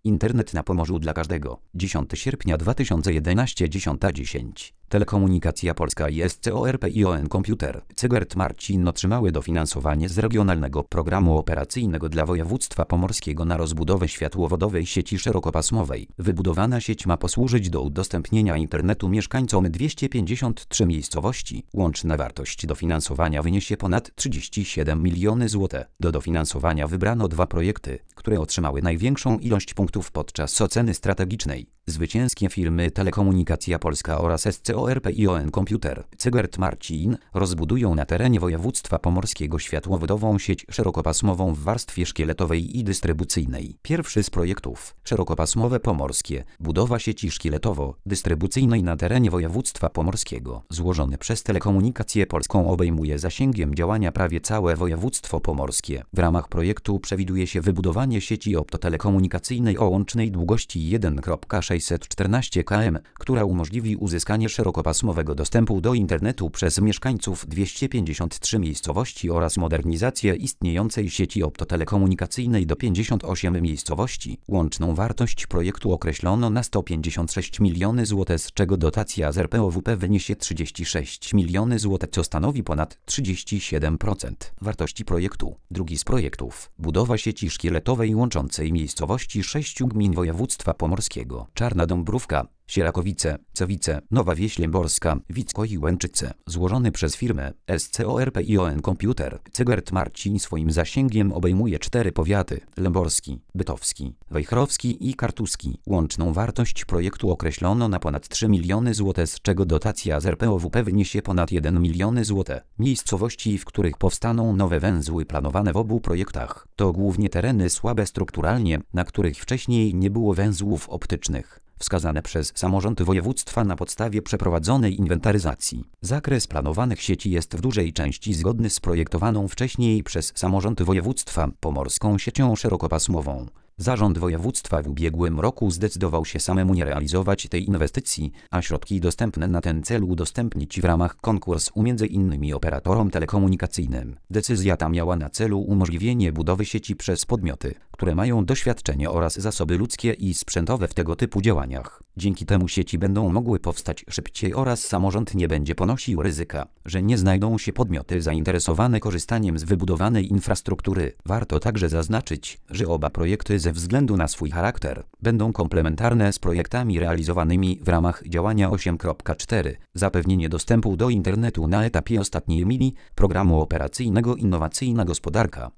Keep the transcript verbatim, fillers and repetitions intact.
Internet na Pomorzu dla każdego. dziesiątego sierpnia dwa tysiące jedenastego, dziesiąta dziesięć. Telekomunikacja Polska i S C O R P I O N Computer. Cegert Marcin otrzymały dofinansowanie z Regionalnego Programu Operacyjnego dla Województwa Pomorskiego na rozbudowę światłowodowej sieci szerokopasmowej. Wybudowana sieć ma posłużyć do udostępnienia internetu mieszkańcom dwieście pięćdziesiąt trzy miejscowości. Łączna wartość dofinansowania wyniesie ponad trzydzieści siedem milionów złotych. Do dofinansowania wybrano dwa projekty, które otrzymały największą ilość punktów podczas oceny strategicznej. Zwycięskie firmy Telekomunikacja Polska oraz S C O R P I O N Computer. Cegert Marcin rozbudują na terenie województwa pomorskiego światłowodową sieć szerokopasmową w warstwie szkieletowej i dystrybucyjnej. Pierwszy z projektów, szerokopasmowe pomorskie, budowa sieci szkieletowo-dystrybucyjnej na terenie województwa pomorskiego, złożony przez Telekomunikację Polską, obejmuje zasięgiem działania prawie całe województwo pomorskie. W ramach projektu przewiduje się wybudowanie sieci optotelekomunikacyjnej o łącznej długości jeden przecinek sześćset czternaście kilometrów, która umożliwi uzyskanie szerokopasmowego dostępu do internetu przez mieszkańców dwieście pięćdziesiąt trzy miejscowości oraz modernizację istniejącej sieci optotelekomunikacyjnej do pięćdziesięciu ośmiu miejscowości. Łączną wartość projektu określono na sto pięćdziesiąt sześć milionów złotych, z czego dotacja z R P O W P wyniesie trzydzieści sześć milionów złotych, co stanowi ponad trzydzieści siedem procent wartości projektu. Drugi z projektów, budowa sieci szkieletowej łączącej miejscowości sześciu gmin województwa pomorskiego: Czarna Dąbrówka, Sierakowice, Cewice, Nowa Wieś Lęborska, Wicko i Łęczyce, złożony przez firmę S C O R P I O N Computer. Cegert Marcin swoim zasięgiem obejmuje cztery powiaty: lęborski, bytowski, wejherowski i kartuski. Łączną wartość projektu określono na ponad trzy miliony złotych, z czego dotacja z R P O W P wyniesie ponad jeden milion złotych. Miejscowości, w których powstaną nowe węzły planowane w obu projektach, to głównie tereny słabe strukturalnie, na których wcześniej nie było węzłów optycznych, wskazane przez samorząd województwa na podstawie przeprowadzonej inwentaryzacji. Zakres planowanych sieci jest w dużej części zgodny z projektowaną wcześniej przez samorząd województwa pomorską siecią szerokopasmową. Zarząd województwa w ubiegłym roku zdecydował się samemu nie realizować tej inwestycji, a środki dostępne na ten cel udostępnić w ramach konkursu między innymi operatorom telekomunikacyjnym. Decyzja ta miała na celu umożliwienie budowy sieci przez podmioty, które mają doświadczenie oraz zasoby ludzkie i sprzętowe w tego typu działaniach. Dzięki temu sieci będą mogły powstać szybciej oraz samorząd nie będzie ponosił ryzyka, że nie znajdą się podmioty zainteresowane korzystaniem z wybudowanej infrastruktury. Warto także zaznaczyć, że oba projekty ze względu na swój charakter będą komplementarne z projektami realizowanymi w ramach działania osiem kropka cztery. Zapewnienie dostępu do internetu na etapie ostatniej mili programu operacyjnego Innowacyjna Gospodarka.